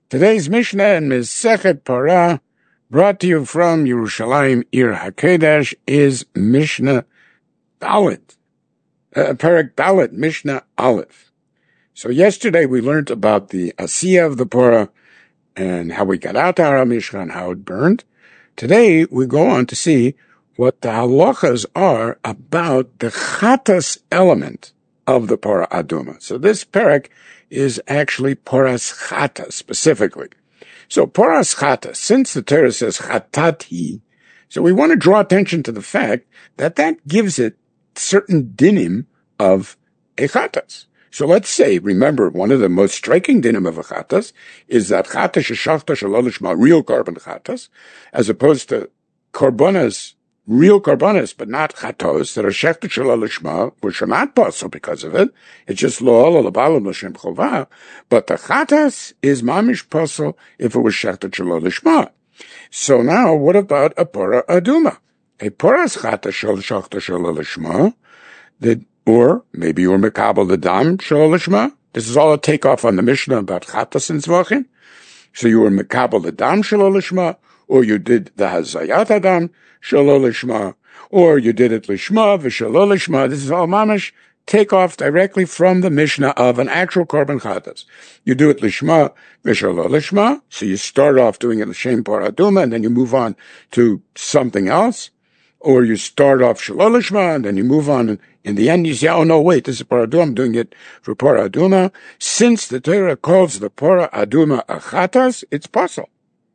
Today's Mishnah in Mesechet Parah, brought to you from Yerushalayim, Ir HaKodesh, is Mishnah Dalet, Perek Dalet, Mishnah Aleph. So yesterday we learned about the Asiyah of the Parah and how we got out to Har HaMishkan and how it burned. Today we go on to see what the halachas are about the chatas element of the Parah Aduma. So this perek is actually Paras Chata specifically. So Paras Chata, since the Torah says Chatati, so we want to draw attention to the fact that that gives it certain dinim of a chatas. So let's say, remember, one of the most striking dinim of a chatas is that chata sheshachta shelo lishma, real carbon chatas, as opposed to korbanas, real korbanos, but not chatos, that are shechted shelo lishma, which are not possible because of it. It's just lo ola lebalim l'shem chovah. But the chatas is mamish possible if it was shechted shelo lishma. So now, what about a parah aduma? A paras chata shechted shelo lishma, or maybe you were mekabel the dam shelo lishma. This is all a takeoff on the Mishnah about chatas and zvachim. So you were mekabel the dam shelo lishma, or you did the hazayat adam shelo lishma, or you did it lishma v'shelo lishma. This is all mamash takeoff directly from the Mishnah of an actual korban chatas. You do it lishma v'shelo lishma, so you start off doing it l'shem parah aduma, and then you move on to something else, or you start off shelo lishma, and then you move on, and in the end you say, oh no, wait, this is parah aduma, I'm doing it for parah aduma. Since the Torah calls the parah aduma a chatas, it's possible.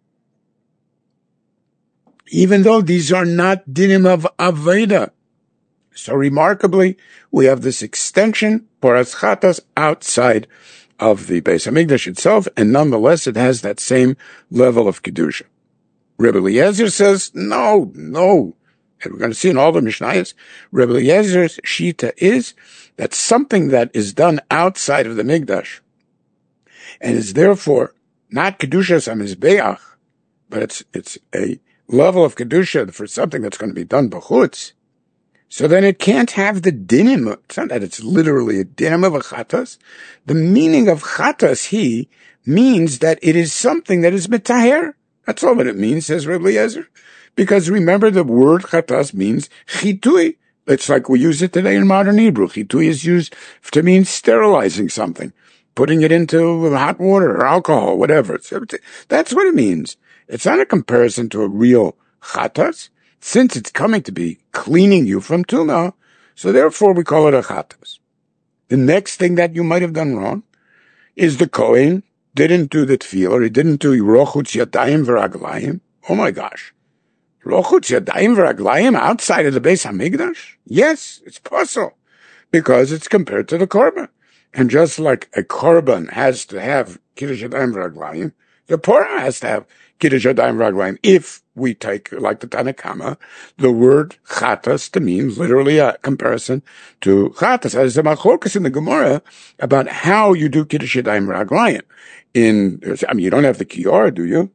Even though these are not dinim of Aveda. So remarkably, we have this extension, Paras Chatas, outside of the Beis HaMikdash itself, and nonetheless it has that same level of Kedusha. Rebbe Eliezer says, no. And we're going to see in all the Mishnayos, Rebbe Eliezer's Shita is that something that is done outside of the Mikdash, and is therefore not Kedushas HaMizbeach, but it's a level of Kedusha for something that's going to be done b'chutz, so then it can't have the dinim. It's not that it's literally a dinim of a chatas. The meaning of chatas means that it is something that is mitaher. That's all that it means, says Rebbe Eliezer. Because remember, the word chatas means chitui. It's like we use it today in modern Hebrew. Chitui is used to mean sterilizing something, putting it into hot water or alcohol, whatever. That's what it means. It's not a comparison to a real chatas, since it's coming to be cleaning you from tuma, so therefore we call it a chatas. The next thing that you might have done wrong is the Kohen didn't do the tefillah, he didn't do rochutz yadayim v'raglayim. Oh my gosh. Rochutz yadayim v'raglayim outside of the Beis HaMikdash? Yes, it's possible, because it's compared to the korban. And just like a korban has to have kiddush yadayim v'raglayim, the Parah has to have Kiddush Yadayim Raglayim. If we take, like the Tanna Kama, the word chatas to mean literally a comparison to chatas. There's a machlokas in the Gemara about how you do Kiddush Yadayim Raglayim. You don't have the kior, do you?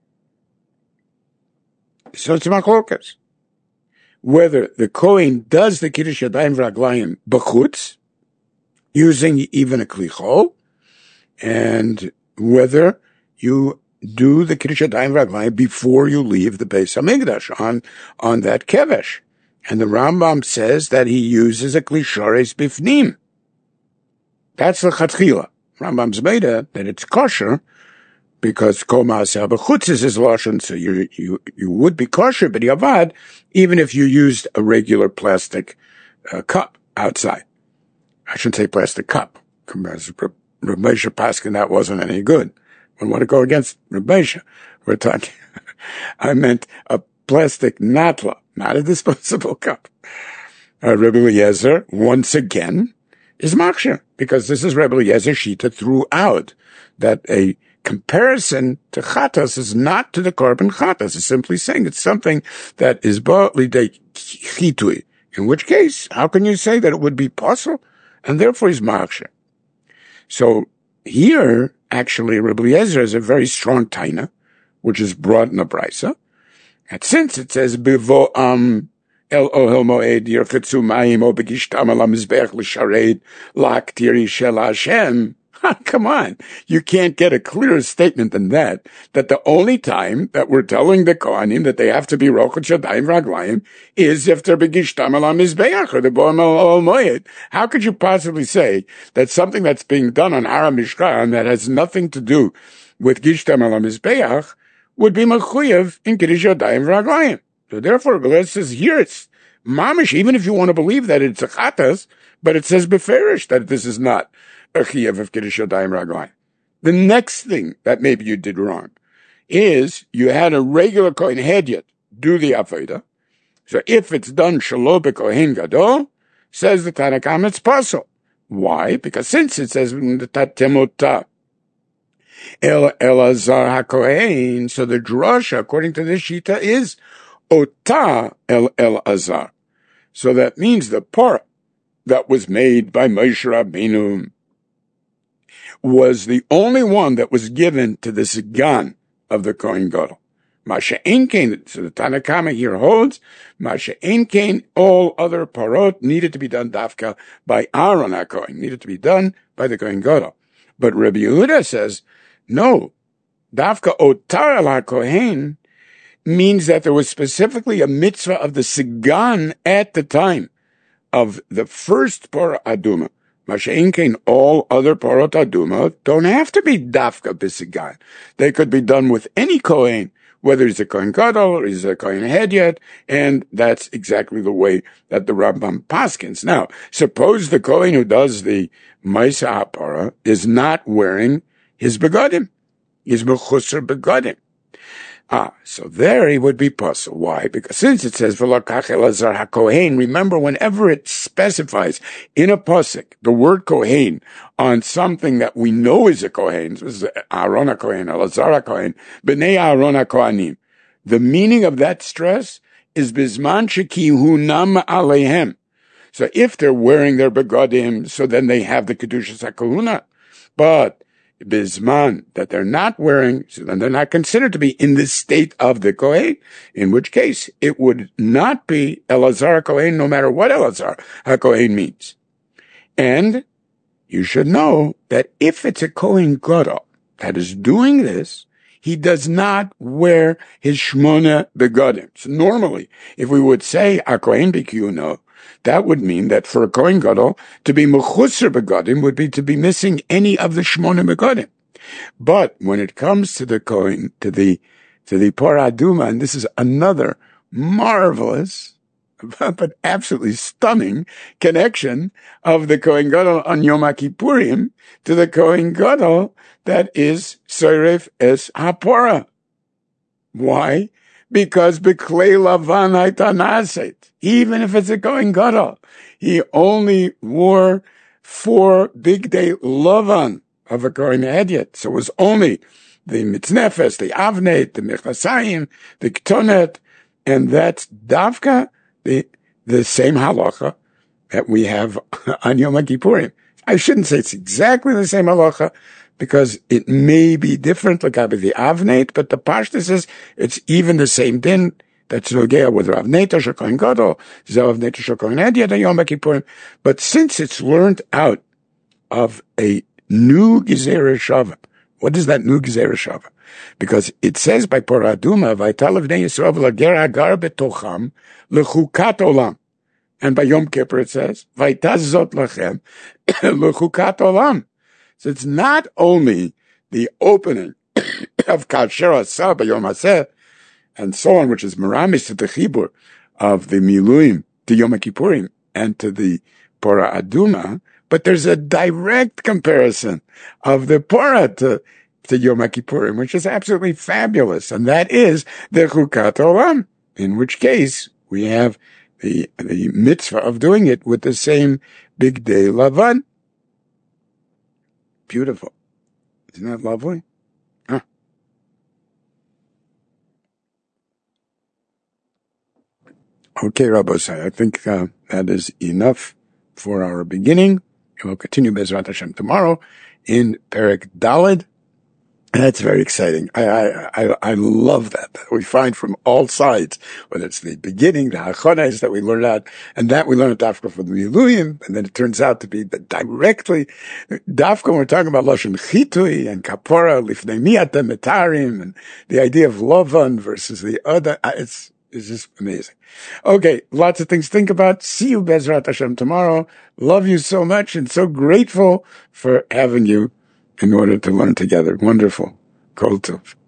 So it's a machlokas. Whether the Kohen does the Kiddush Yadayim Raglayim b'chutz, using even a klichol, and whether you do the Kiddush Yadayim Raglayim before you leave the Beis HaMikdash on that kevesh. And the Rambam says that he uses a klishores bifnim. That's the chatchila. Rambam's made it that it's kosher because kol ma'aseh b'chutz is his lashon, so you would be kosher, but yavad, even if you used a regular plastic cup outside. I shouldn't say plastic cup. As Reb Moshe Paskin, that wasn't any good. I want to go against Rebbeisha. We're talking, I meant a plastic natla, not a disposable cup. Rebbe Eliezer, once again, is maksher, because this is Rebbe Eliezer Shita throughout, that a comparison to chatas is not to the korban chatas. It's simply saying it's something that is lidei chitui. In which case, how can you say that it would be possible? And therefore he's maksher. So here, actually, Rebbe Eliezer is a very strong taina, which is brought in the Brisa. And since it says, Bivo'am el ohel moed yirchetzu mayim o begishtam al hamizbeach l'shared la'ktiri shel Hashem, Come on. You can't get a clearer statement than that the only time that we're telling the Kohanim that they have to be Rochot Yadayim Raglayim is if they're Begishtam Al Mizbeach or the Boam Al Moed. How could you possibly say that something that's being done on Har Mishkan that has nothing to do with Gishtam Al Mizbeach would be Mechuyev in Kiddush Yadayim Raglayim? So therefore, Gilad says here it's Mamish, even if you want to believe that it's a Chatas, but it says Beferish that this is not a Chiyav of Kiddush Yadayim Raglayim. The next thing that maybe you did wrong is you had a regular Kohen Hedyot do the Avodah. So if it's done Shelo B'Kohen Gadol, says the Tanna Kamma, it's possible. Why? Because since it says Tatemota El Elazar HaKohen, so the drasha, according to this Shita, is Ota El Elazar. So that means the part that was made by Moshe Rabbeinu was the only one that was given to the Sigan of the Kohen Gadol. Masha Einkein, so the Tanna Kamma here holds, Masha Einkein, all other parot needed to be done dafka by Aaron HaKohen, needed to be done by the Kohen Gadol. But Rabbi Yehuda says, no, dafka otar al HaKohen means that there was specifically a mitzvah of the Sigan at the time of the first Parah Aduma. Masha'inkein, all other Parot Aduma don't have to be dafka b'Sigan. They could be done with any Kohen, whether he's a Kohen Gadol or he's a Kohen Hedyot, and that's exactly the way that the Rambam paskins. Now, suppose the Kohen who does the Maisa HaParah is not wearing his begadim. He's mechusar begadim. So there he would be puzzled. Why? Because since it says V'lakach Elazar HaKohen, remember whenever it specifies in a pasuk the word Kohen on something that we know is a Kohen, this is Aaron HaKohen, Elazar HaKohen, B'nei Aaron HaKohanim. The meaning of that stress is Bizman Shekihunam Aleihem. So if they're wearing their begadim, so then they have the Kedushas HaKahuna. But Bisman that they're not wearing, so then they're not considered to be in the state of the Kohen, in which case it would not be Elazar HaKohen, no matter what Elazar HaKohen means. And you should know that if it's a Kohen Gadol that is doing this, he does not wear his Shmona begadim. So normally, if we would say HaKohen B'Kiyuno, that would mean that for a Kohen Gadol, to be mechusar begadim would be to be missing any of the Shmona begadim. But when it comes to the Kohen, to the Parah Aduma, and this is another marvelous, but absolutely stunning connection of the Kohen Gadol on Yom HaKippurim to the Kohen Gadol that is Soref Es HaPorah. Why? Because B'klei Lavan Haitanaset, even if it's a Kohen Gadol, he only wore 4 big day Lavan of a Kohen Hedyot. So it was only the Mitznefes, the Avnet, the Mechasayim, the Ketonet, and that's Davka, the same halacha that we have on Yom HaKippurim. I shouldn't say it's exactly the same halacha, because it may be different, like the Avnet, but the Pashta says it's even the same din. That's Nogea with Rav Neta Shokohen Gadol, Zav Neta Shokohen Hedyot Yom HaKippurim. But since it's learned out of a new Gezerah Shava, what is that new Gezerah Shava? Because it says by Parah Aduma, Vaytal V'nei Yisrael V'lager Hagar Betocham L'chukat Olam. And by Yom Kippur it says, Vaytaz Zot Lachem L'chukat Olam. So it's not only the opening of Kasher Asah by Yom HaSeh, and so on, which is Meramis to the Chibur of the Miluim to Yom HaKippurim and to the Parah Aduma, but there's a direct comparison of the Parah to Yom HaKippurim, which is absolutely fabulous, and that is the Chukat Olam, in which case we have the mitzvah of doing it with the same big day Lavan. Beautiful. Isn't that lovely? Huh. Okay, Rabbosai, I think that is enough for our beginning. We'll continue Bezrat Hashem tomorrow in Perek Daled. That's very exciting. I love that we find from all sides, whether it's the beginning, the hachones that we learn out, and that we learn at Dafka from the Miluyim, and then it turns out to be directly Dafka when we're talking about Lashon Chitui and Kapora, Lifnei Miyata Metarim, and the idea of Lovan versus the other. It's just amazing. Okay, lots of things to think about. See you Bezrat Hashem tomorrow. Love you so much and so grateful for having you in order to learn together. Wonderful. Kol Tov.